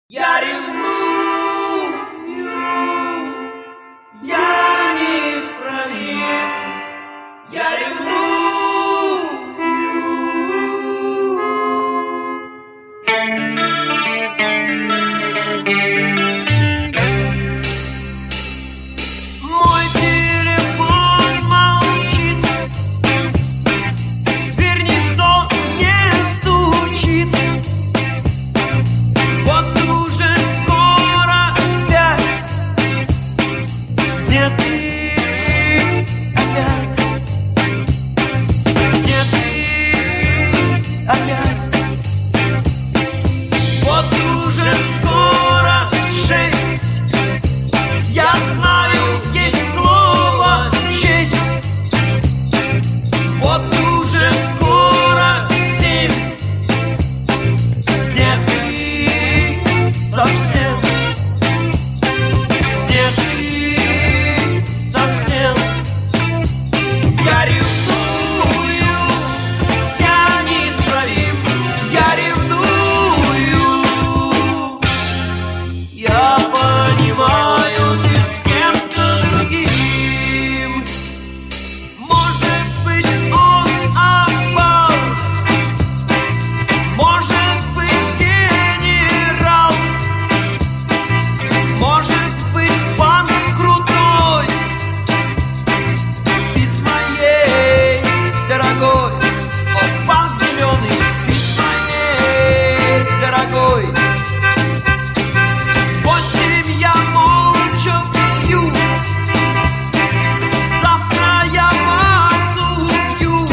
Я ревную, я неисправим. Я ревную. Мой телефон молчит, в дверь никто не стучит. Вот уже скоро 5. Где ты опять? Где ты опять? Вот уже скоро 6. Я знаю, есть слово честь. Вот уже скоро 7. Где ты совсем? Где ты совсем? Я ревную, я неисправим. Я ревную. Я понимаю, ты с кем-то другим. Может быть, он опал, может быть, генерал, может быть, пан крутой спит с моей дорогой. О, банк зеленый спит с моей дорогой. 8 я молча пью, завтра я вас убью,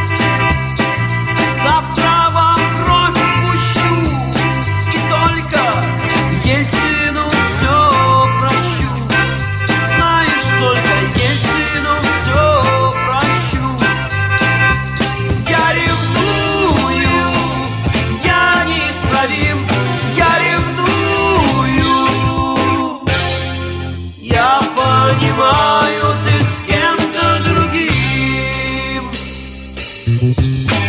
завтра вам кровь пущу, и только Ельцину все прощу. Знаешь, только Ельцину все прощу. Я ревную, я неисправим. Я ревную. Я понимаю, ты с кем-то другим.